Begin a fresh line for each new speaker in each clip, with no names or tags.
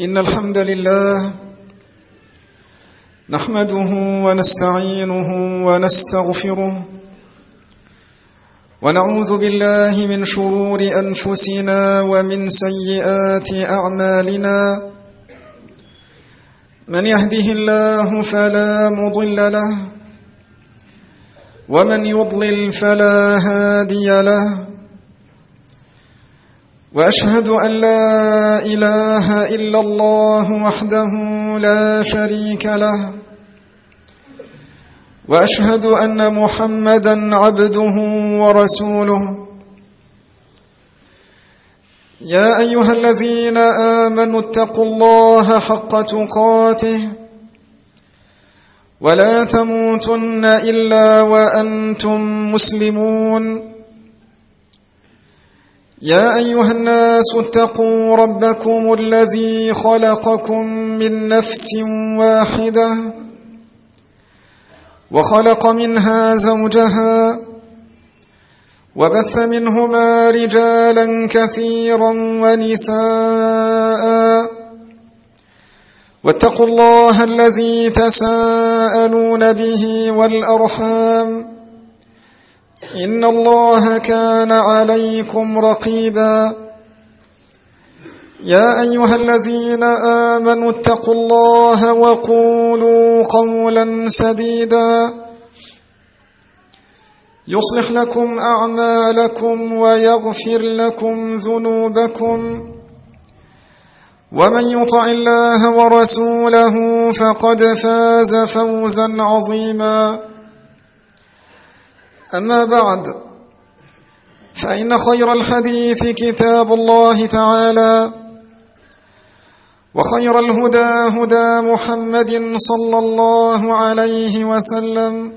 إن الحمد لله نحمده ونستعينه ونستغفره ونعوذ بالله من شرور أنفسنا ومن سيئات أعمالنا. من يهده الله فلا مضل له ومن يضلل فلا هادي له، وأشهد أن لا إله إلا الله وحده لا شريك له، وأشهد أن محمدًا عبده ورسوله. يا أيها الذين آمنوا اتقوا الله حق تقاته ولا تموتن إلا وأنتم مسلمون. يا أيها الناس اتقوا ربكم الذي خلقكم من نفس واحدة وخلق منها زوجها وبث منهما رجالا كثيرا ونساء، واتقوا الله الذي تساءلون به والأرحام إن الله كان عليكم رقيبا. يا أيها الذين آمنوا اتقوا الله وقولوا قولا سديدا يصلح لكم أعمالكم ويغفر لكم ذنوبكم، ومن يطع الله ورسوله فقد فاز فوزا عظيما. أما بعد، فإن خير الحديث كتاب الله تعالى، وخير الهدى هدى محمد صلى الله عليه وسلم،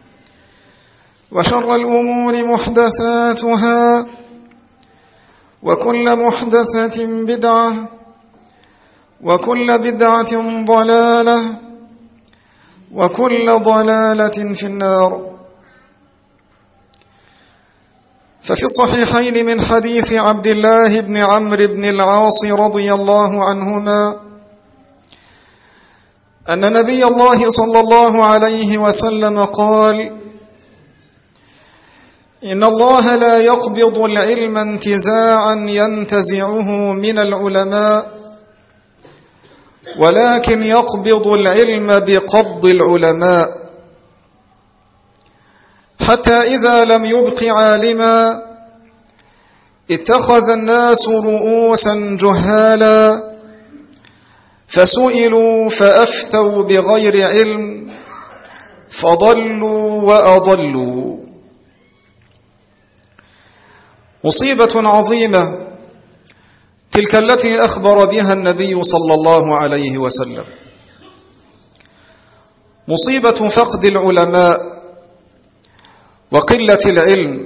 وشر الأمور محدثاتها، وكل محدثة بدعة، وكل بدعة ضلالة، وكل ضلالة في النار. ففي الصحيحين من حديث عبد الله بن عمرو بن العاص رضي الله عنهما أن نبي الله صلى الله عليه وسلم قال: إن الله لا يقبض العلم انتزاعا ينتزعه من العلماء، ولكن يقبض العلم بقبض العلماء، حتى إذا لم يبق عالما اتخذ الناس رؤوسا جهالا فسئلوا فأفتوا بغير علم فضلوا وأضلوا. مصيبة عظيمة تلك التي أخبر بها النبي صلى الله عليه وسلم، مصيبة فقد العلماء وقلة العلم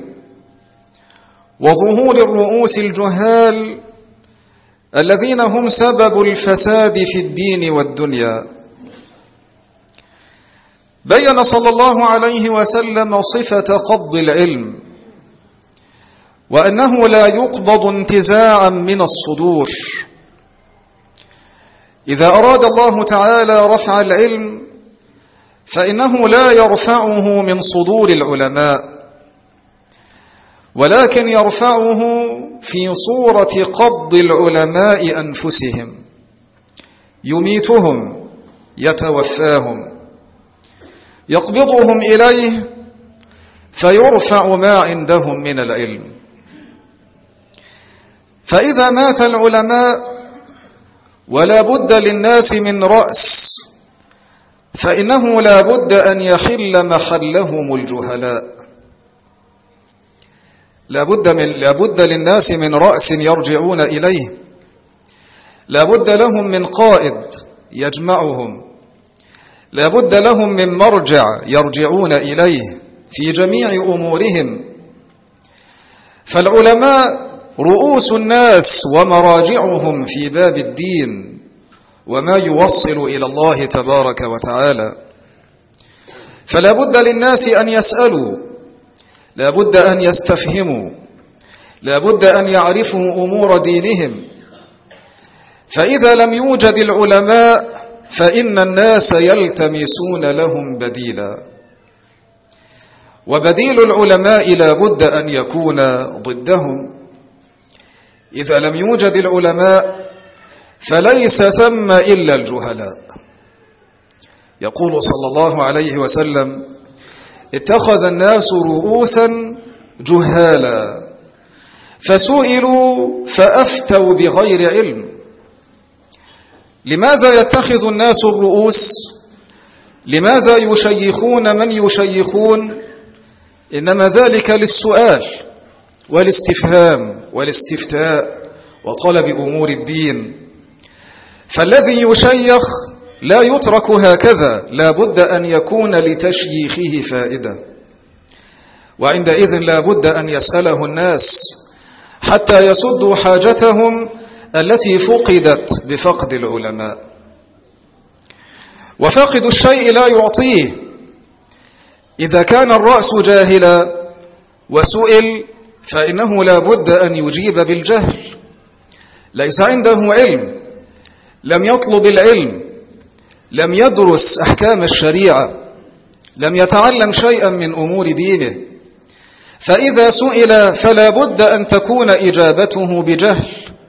وظهور الرؤوس الجهال الذين هم سبب الفساد في الدين والدنيا. بين صلى الله عليه وسلم صفة قبض العلم، وأنه لا يقبض انتزاعا من الصدور. إذا أراد الله تعالى رفع العلم فإنه لا يرفعه من صدور العلماء، ولكن يرفعه في صورة قبض العلماء أنفسهم، يميتهم يتوفاهم، يقبضهم إليه فيرفع ما عندهم من العلم. فإذا مات العلماء ولا بد للناس من رأس، فإنه لا بد أن يحل محلهم الجهلاء. لا بد للناس من رأس يرجعون إليه، لا بد لهم من قائد يجمعهم، لا بد لهم من مرجع يرجعون إليه في جميع أمورهم. فالعلماء رؤوس الناس ومراجعهم في باب الدين وما يوصل إلى الله تبارك وتعالى. فلا بد للناس أن يسألوا، لا بد أن يستفهموا، لا بد أن يعرفوا أمور دينهم، فإذا لم يوجد العلماء فإن الناس يلتمسون لهم بديلا، وبديل العلماء لا بد أن يكون ضدهم. إذا لم يوجد العلماء فليس ثم إلا الجهلاء. يقول صلى الله عليه وسلم: اتخذ الناس رؤوسا جهالا فسئلوا فأفتوا بغير علم. لماذا يتخذ الناس الرؤوس؟ لماذا يشيخون من يشيخون؟ إنما ذلك للسؤال والاستفهام والاستفتاء وطلب أمور الدين. فالذي يشيخ لا يترك هكذا، لا بد أن يكون لتشييخه فائدة، وعندئذ لا بد أن يسأله الناس حتى يسدوا حاجتهم التي فقدت بفقد العلماء. وفاقد الشيء لا يعطيه. إذا كان الرأس جاهلا وسئل فإنه لا بد أن يجيب بالجهل. ليس عنده علم، لم يطلب العلم، لم يدرس أحكام الشريعة، لم يتعلم شيئا من أمور دينه، فإذا سئل فلا بد أن تكون إجابته بجهل.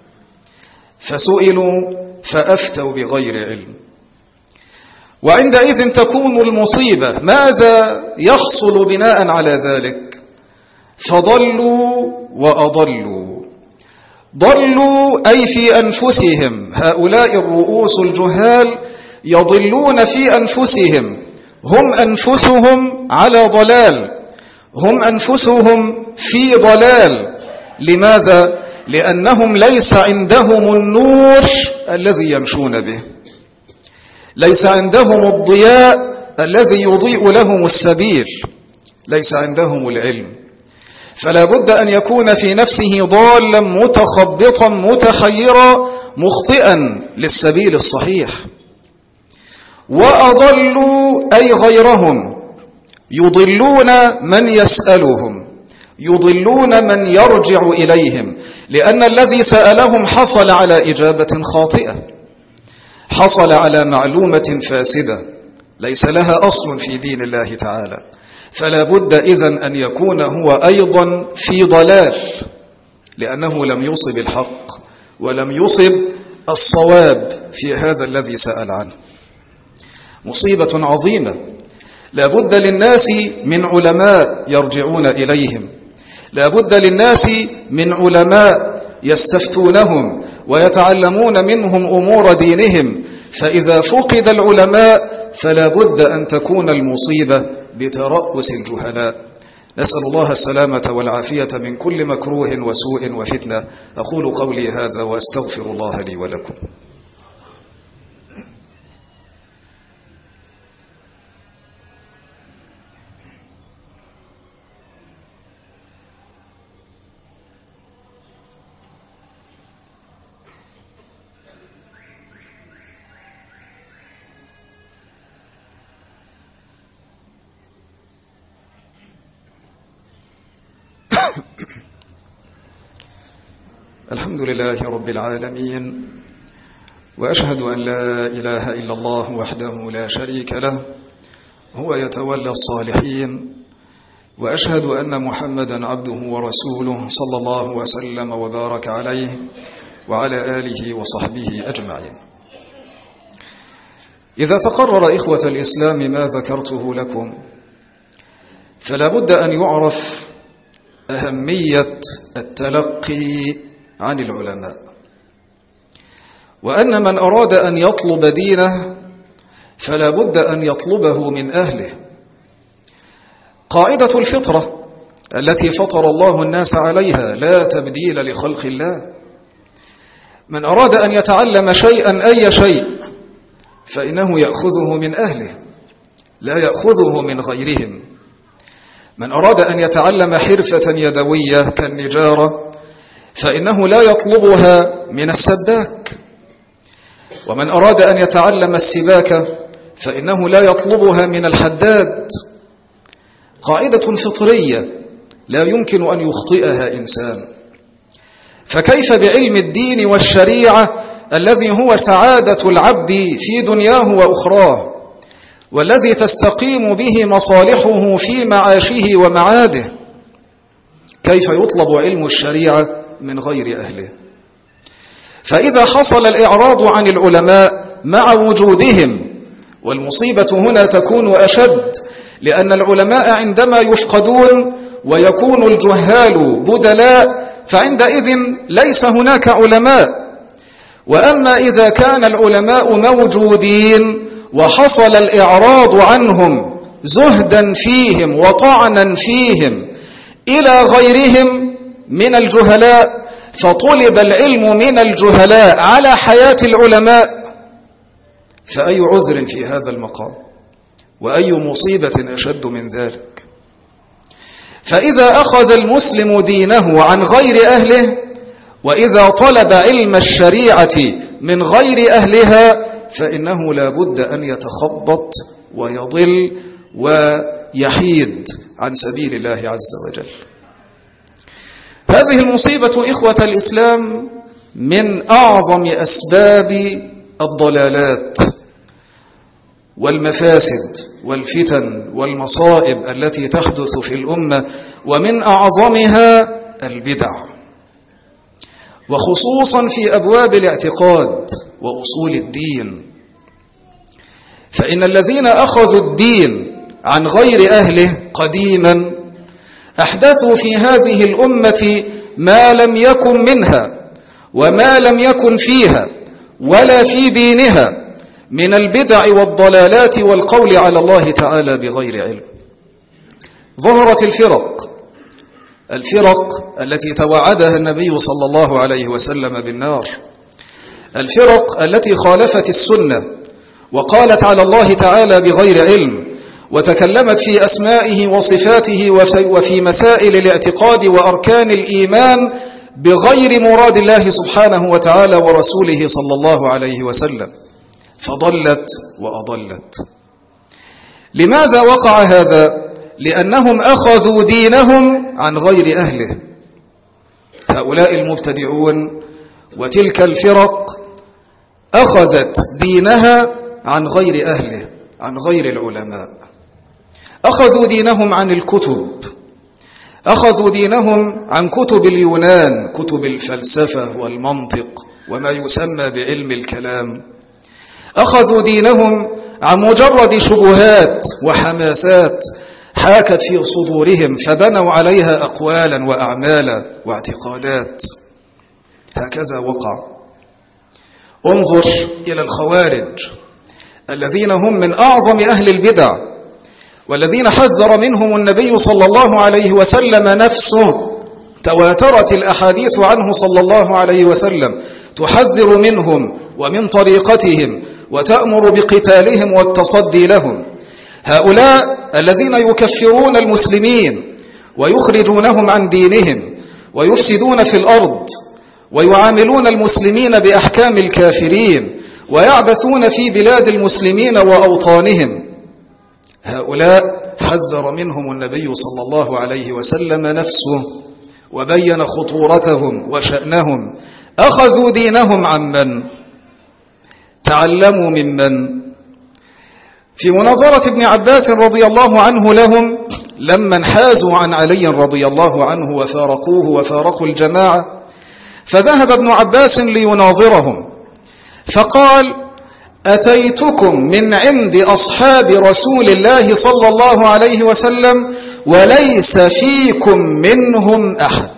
فسئلوا فأفتوا بغير علم، وعندئذ تكون المصيبة. ماذا يحصل بناء على ذلك؟ فضلوا وأضلوا. ضلوا أي في أنفسهم، هؤلاء الرؤوس الجهال يضلون في أنفسهم، هم أنفسهم على ضلال، هم أنفسهم في ضلال. لماذا؟ لأنهم ليس عندهم النور الذي يمشون به، ليس عندهم الضياء الذي يضيء لهم السبيل، ليس عندهم العلم. فلا بد أن يكون في نفسه ضالا متخبطا متحيرا مخطئا للسبيل الصحيح. وأضلوا أي غيرهم، يضلون من يسألهم، يضلون من يرجع إليهم، لأن الذي سألهم حصل على إجابة خاطئة، حصل على معلومة فاسدة ليس لها أصل في دين الله تعالى. فلا بد إذن أن يكون هو أيضا في ضلال، لأنه لم يصب الحق ولم يصب الصواب في هذا الذي سأل عنه. مصيبة عظيمة. لا بد للناس من علماء يرجعون إليهم، لا بد للناس من علماء يستفتونهم ويتعلمون منهم أمور دينهم. فإذا فقد العلماء فلا بد أن تكون المصيبة بترأس الجهلاء. نسأل الله السلامة والعافية من كل مكروه وسوء وفتنة. أقول قولي هذا وأستغفر الله لي ولكم. الحمد لله رب العالمين، وأشهد أن لا إله إلا الله وحده لا شريك له، هو يتولى الصالحين، وأشهد أن محمدا عبده ورسوله صلى الله وسلم وبارك عليه وعلى آله وصحبه أجمعين. إذا تقرر إخوة الإسلام ما ذكرته لكم، فلا بد أن يعرف أهمية التلقي عن العلماء، وأن من أراد أن يطلب دينه فلا بد أن يطلبه من أهله. قاعدة الفطرة التي فطر الله الناس عليها لا تبديل لخلق الله. من أراد أن يتعلم شيئا أي شيء فإنه يأخذه من أهله، لا يأخذه من غيرهم. من أراد أن يتعلم حرفة يدوية كالنجارة فإنه لا يطلبها من السباك. ومن أراد أن يتعلم السباكة فإنه لا يطلبها من الحداد. قاعدة فطرية لا يمكن أن يخطئها إنسان. فكيف بعلم الدين والشريعة الذي هو سعادة العبد في دنياه وأخراه، والذي تستقيم به مصالحه في معاشه ومعاده. كيف يطلب علم الشريعة من غير أهله؟ فإذا حصل الإعراض عن العلماء مع وجودهم، والمصيبة هنا تكون أشد، لأن العلماء عندما يفقدون ويكون الجهال بدلاء فعندئذ ليس هناك علماء. وأما إذا كان العلماء موجودين وحصل الإعراض عنهم زهدا فيهم وطعنا فيهم إلى غيرهم من الجهلاء، فطلب العلم من الجهلاء على حياة العلماء، فأي عذر في هذا المقام؟ وأي مصيبة أشد من ذلك؟ فإذا أخذ المسلم دينه عن غير أهله، وإذا طلب علم الشريعة من غير أهلها، فإنه لا بد أن يتخبط ويضل ويحيد عن سبيل الله عز وجل. هذه المصيبة إخوة الإسلام من أعظم أسباب الضلالات والمفاسد والفتن والمصائب التي تحدث في الأمة، ومن أعظمها البدع، وخصوصا في أبواب الاعتقاد وأصول الدين. فإن الذين أخذوا الدين عن غير أهله قديما أحدثوا في هذه الأمة ما لم يكن منها وما لم يكن فيها ولا في دينها من البدع والضلالات والقول على الله تعالى بغير علم. ظهرت الفرق التي توعدها النبي صلى الله عليه وسلم بالنار، الفرق التي خالفت السنة وقالت على الله تعالى بغير علم، وتكلمت في أسمائه وصفاته وفي مسائل الاعتقاد وأركان الإيمان بغير مراد الله سبحانه وتعالى ورسوله صلى الله عليه وسلم، فضلت وأضلت. لماذا وقع هذا؟ لأنهم أخذوا دينهم عن غير أهله. هؤلاء المبتدعون وتلك الفرق أخذت دينها عن غير أهله، عن غير العلماء. أخذوا دينهم عن الكتب، أخذوا دينهم عن كتب اليونان، كتب الفلسفة والمنطق وما يسمى بعلم الكلام. أخذوا دينهم عن مجرد شبهات وحماسات حاكت في صدورهم، فبنوا عليها أقوالا وأعمالا واعتقادات. هكذا وقع. انظر إلى الخوارج الذين هم من أعظم أهل البدع، والذين حذر منهم النبي صلى الله عليه وسلم نفسه. تواترت الأحاديث عنه صلى الله عليه وسلم تحذر منهم ومن طريقتهم وتأمر بقتالهم والتصدي لهم. هؤلاء الذين يكفرون المسلمين ويخرجونهم عن دينهم ويفسدون في الأرض ويعاملون المسلمين بأحكام الكافرين ويعبثون في بلاد المسلمين وأوطانهم، هؤلاء حذر منهم النبي صلى الله عليه وسلم نفسه وبين خطورتهم وشأنهم. أخذوا دينهم عمن؟ تعلموا ممن؟ في مناظرة ابن عباس رضي الله عنه لهم لما انحازوا عن علي رضي الله عنه وفارقوه وفارقوا الجماعة، فذهب ابن عباس ليناظرهم فقال: أتيتكم من عند أصحاب رسول الله صلى الله عليه وسلم وليس فيكم منهم أحد.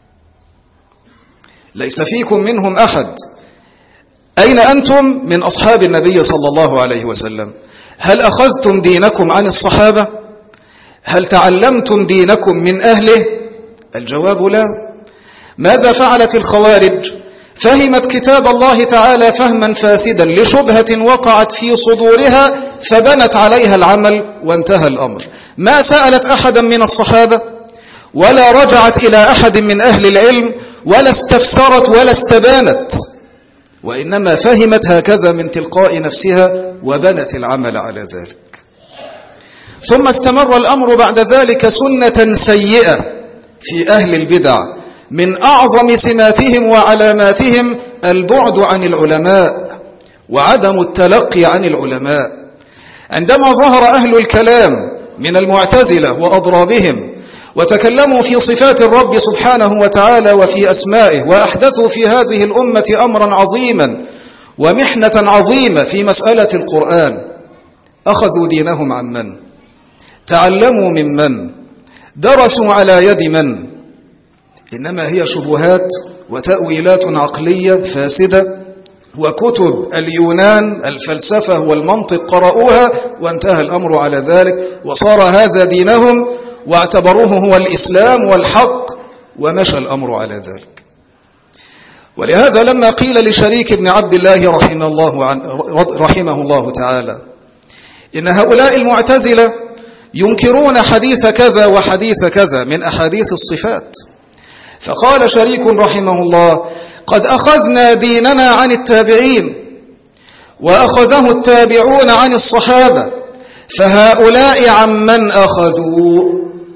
ليس فيكم منهم أحد. أين أنتم من أصحاب النبي صلى الله عليه وسلم؟ هل أخذتم دينكم عن الصحابة؟ هل تعلمتم دينكم من أهله؟ الجواب لا. ماذا فعلت الخوارج؟ فهمت كتاب الله تعالى فهما فاسدا لشبهة وقعت في صدورها فبنت عليها العمل وانتهى الأمر. ما سألت أحدا من الصحابة ولا رجعت إلى أحد من أهل العلم ولا استفسرت ولا استبانت، وإنما فهمت هكذا من تلقاء نفسها وبنت العمل على ذلك. ثم استمر الأمر بعد ذلك سنة سيئة في أهل البدع. من أعظم سماتهم وعلاماتهم البعد عن العلماء وعدم التلقي عن العلماء. عندما ظهر أهل الكلام من المعتزلة وأضرابهم وتكلموا في صفات الرب سبحانه وتعالى وفي أسمائه، وأحدثوا في هذه الأمة أمرا عظيما ومحنة عظيمة في مسألة القرآن، أخذوا دينهم عن من؟ تعلموا من؟ درسوا على يد من؟ إنما هي شبهات وتأويلات عقلية فاسدة وكتب اليونان الفلسفة والمنطق قرأوها وانتهى الأمر على ذلك، وصار هذا دينهم واعتبروه هو الإسلام والحق، ومشى الأمر على ذلك. ولهذا لما قيل لشريك بن عبد الله رحمه الله تعالى إن هؤلاء المعتزلة ينكرون حديث كذا وحديث كذا من أحاديث الصفات، فقال شريك رحمه الله: قد أخذنا ديننا عن التابعين وأخذه التابعون عن الصحابة، فهؤلاء عمن أخذوا؟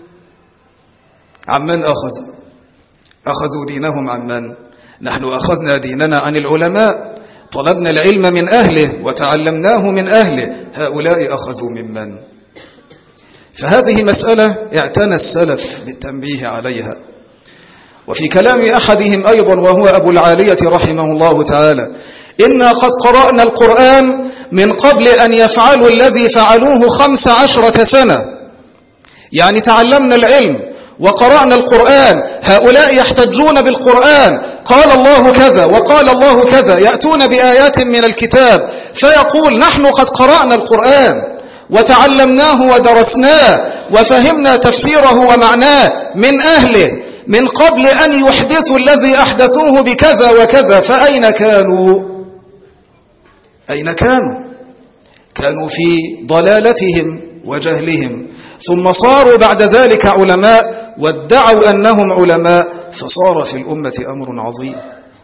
عمن أخذوا؟ أخذوا دينهم عمن؟ نحن أخذنا ديننا عن العلماء، طلبنا العلم من أهله وتعلمناه من أهله، هؤلاء أخذوا ممن؟ فهذه مسألة اعتنى السلف بالتنبيه عليها. وفي كلام أحدهم أيضا وهو أبو العالية رحمه الله تعالى: إنا قد قرأنا القرآن من قبل أن يفعلوا الذي فعلوه 15 سنة، يعني تعلمنا العلم وقرأنا القرآن، هؤلاء يحتجون بالقرآن، قال الله كذا وقال الله كذا، يأتون بآيات من الكتاب فيقول: نحن قد قرأنا القرآن وتعلمناه ودرسناه وفهمنا تفسيره ومعناه من أهله من قبل أن يحدثوا الذي أحدثوه بكذا وكذا. فأين كانوا؟ أين كانوا؟ كانوا في ضلالتهم وجهلهم، ثم صاروا بعد ذلك علماء وادعوا أنهم علماء، فصار في الأمة أمر عظيم.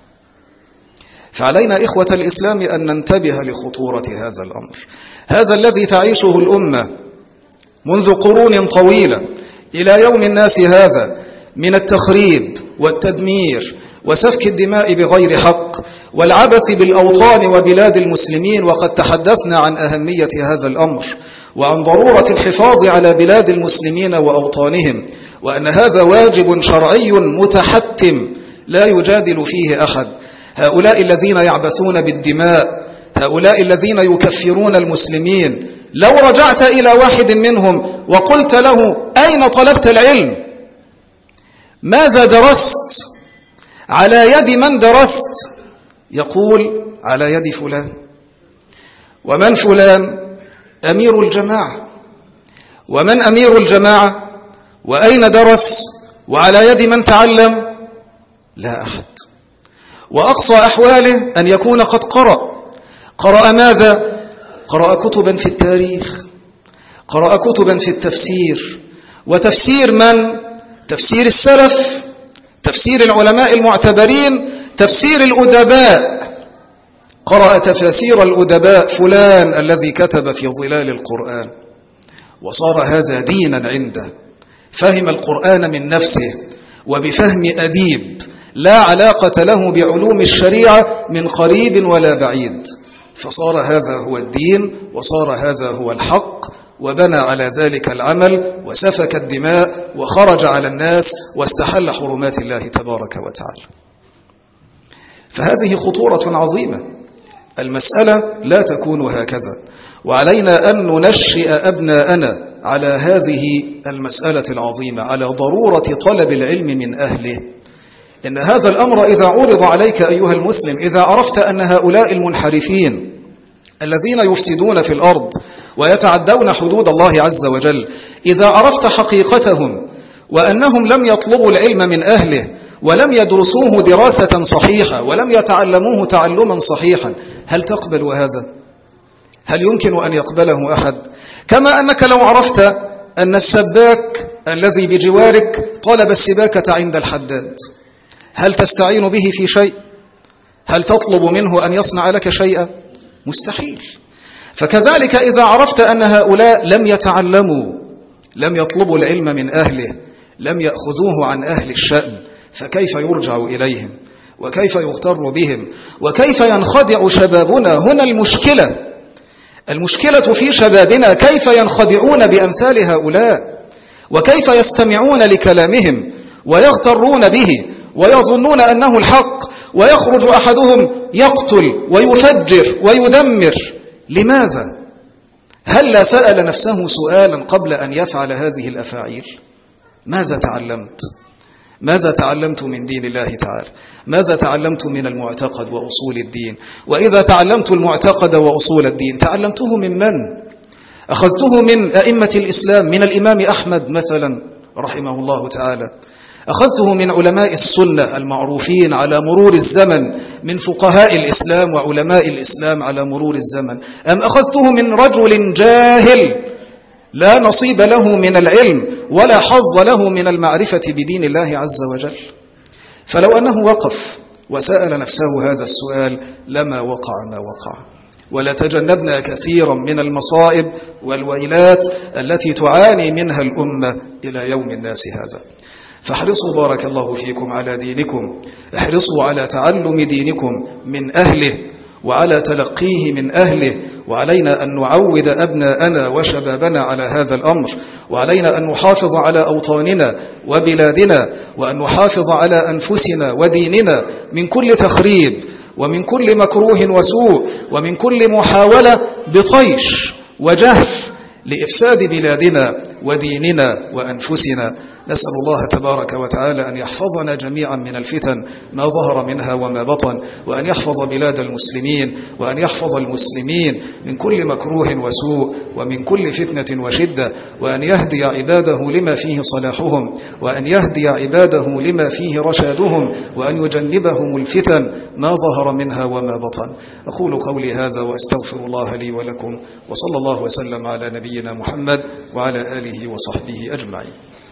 فعلينا إخوة الإسلام أن ننتبه لخطورة هذا الأمر، هذا الذي تعيشه الأمة منذ قرون طويلة إلى يوم الناس هذا من التخريب والتدمير وسفك الدماء بغير حق والعبث بالأوطان وبلاد المسلمين. وقد تحدثنا عن أهمية هذا الأمر وعن ضرورة الحفاظ على بلاد المسلمين وأوطانهم، وأن هذا واجب شرعي متحتم لا يجادل فيه أحد. هؤلاء الذين يعبثون بالدماء، هؤلاء الذين يكفرون المسلمين، لو رجعت إلى واحد منهم وقلت له: أين طلبت العلم؟ ماذا درست؟ على يد من درست؟ يقول: على يد فلان. ومن فلان؟ أمير الجماعة. ومن أمير الجماعة؟ وأين درس؟ وعلى يد من تعلم؟ لا أحد. وأقصى أحواله أن يكون قد قرأ ماذا؟ قرأ كتبا في التاريخ، قرأ كتبا في التفسير. وتفسير من؟ تفسير السلف، تفسير العلماء المعتبرين، تفسير الأدباء. قرأ تفاسير الأدباء، فلان الذي كتب في ظلال القرآن، وصار هذا دينا عنده. فهم القرآن من نفسه وبفهم أديب لا علاقة له بعلوم الشريعة من قريب ولا بعيد، فصار هذا هو الدين وصار هذا هو الحق، وبنى على ذلك العمل وسفك الدماء وخرج على الناس واستحل حرمات الله تبارك وتعالى. فهذه خطورة عظيمة، المسألة لا تكون هكذا، وعلينا أن ننشئ أبناءنا على هذه المسألة العظيمة، على ضرورة طلب العلم من أهله. إن هذا الأمر إذا عرض عليك أيها المسلم، إذا عرفت أن هؤلاء المنحرفين الذين يفسدون في الأرض ويتعدون حدود الله عز وجل، إذا عرفت حقيقتهم وأنهم لم يطلبوا العلم من أهله ولم يدرسوه دراسة صحيحة ولم يتعلموه تعلما صحيحا، هل تقبل هذا؟ هل يمكن أن يقبله أحد؟ كما أنك لو عرفت أن السباك الذي بجوارك طلب السباكة عند الحداد، هل تستعين به في شيء؟ هل تطلب منه أن يصنع لك شيئا؟ مستحيل. فكذلك إذا عرفت أن هؤلاء لم يتعلموا، لم يطلبوا العلم من أهله، لم يأخذوه عن أهل الشأن، فكيف يرجع إليهم؟ وكيف يغتر بهم وكيف ينخدع شبابنا. هنا المشكلة في شبابنا، كيف ينخدعون بأمثال هؤلاء وكيف يستمعون لكلامهم ويغترون به ويظنون أنه الحق، ويخرج أحدهم يقتل ويفجر ويدمر. لماذا؟ هل لا سأل نفسه سؤالا قبل أن يفعل هذه الأفاعيل؟ ماذا تعلمت؟ ماذا تعلمت من دين الله تعالى؟ ماذا تعلمت من المعتقد وأصول الدين؟ وإذا تعلمت المعتقد وأصول الدين تعلمته من من؟ أخذته من أئمة الإسلام، من الإمام أحمد مثلا رحمه الله تعالى، أخذته من علماء السنة المعروفين على مرور الزمن، من فقهاء الإسلام وعلماء الإسلام على مرور الزمن، أم أخذته من رجل جاهل لا نصيب له من العلم ولا حظ له من المعرفة بدين الله عز وجل؟ فلو أنه وقف وسأل نفسه هذا السؤال لما وقع ما وقع، ولتجنبنا كثيرا من المصائب والويلات التي تعاني منها الأمة إلى يوم الناس هذا. فاحرصوا بارك الله فيكم على دينكم، احرصوا على تعلم دينكم من أهله وعلى تلقيه من أهله، وعلينا أن نعود أبناءنا وشبابنا على هذا الأمر، وعلينا أن نحافظ على أوطاننا وبلادنا، وأن نحافظ على أنفسنا وديننا من كل تخريب ومن كل مكروه وسوء ومن كل محاولة بطيش وجهل لإفساد بلادنا وديننا وأنفسنا. نسأل الله تبارك وتعالى أن يحفظنا جميعا من الفتن ما ظهر منها وما بطن، وأن يحفظ بلاد المسلمين، وأن يحفظ المسلمين من كل مكروه وسوء ومن كل فتنة وشدة، وأن يهدي عباده لما فيه صلاحهم، وأن يهدي عباده لما فيه رشادهم، وأن يجنبهم الفتن ما ظهر منها وما بطن. أقول قولي هذا وأستغفر الله لي ولكم، وصلى الله وسلم على نبينا محمد وعلى آله وصحبه أجمعين.